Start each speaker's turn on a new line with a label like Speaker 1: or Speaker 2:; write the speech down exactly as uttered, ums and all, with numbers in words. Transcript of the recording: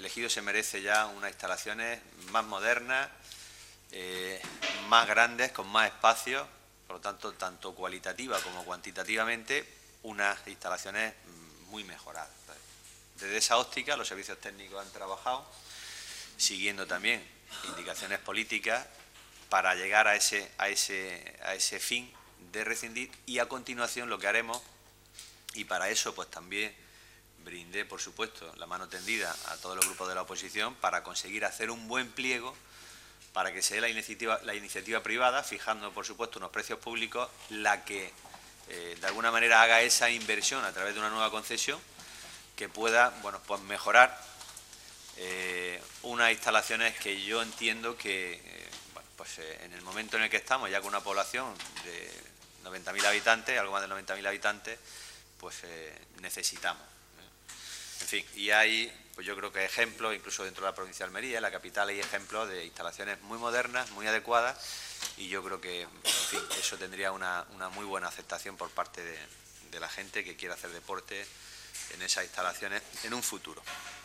Speaker 1: Ejido se merece ya unas instalaciones más modernas, eh, más grandes, con más espacio, por lo tanto, tanto cualitativa como cuantitativamente, unas instalaciones muy mejoradas. Desde esa óptica, los servicios técnicos han trabajado, siguiendo también indicaciones políticas, para llegar a ese, a ese, a ese fin de rescindir, y a continuación lo que haremos, y para eso pues también brindé, por supuesto, la mano tendida a todos los grupos de la oposición para conseguir hacer un buen pliego para que se dé la iniciativa, la iniciativa privada, fijando, por supuesto, unos precios públicos, la que eh, de alguna manera haga esa inversión a través de una nueva concesión que pueda, bueno, pues mejorar eh, unas instalaciones que yo entiendo que, eh, bueno, pues eh, en el momento en el que estamos, ya con una población de noventa mil habitantes, algo más de noventa mil habitantes, pues eh, necesitamos. En fin, y hay, pues yo creo que ejemplos, incluso dentro de la provincia de Almería, en la capital hay ejemplos de instalaciones muy modernas, muy adecuadas, y yo creo que, en fin, eso tendría una, una muy buena aceptación por parte de, de la gente que quiera hacer deporte en esas instalaciones en un futuro.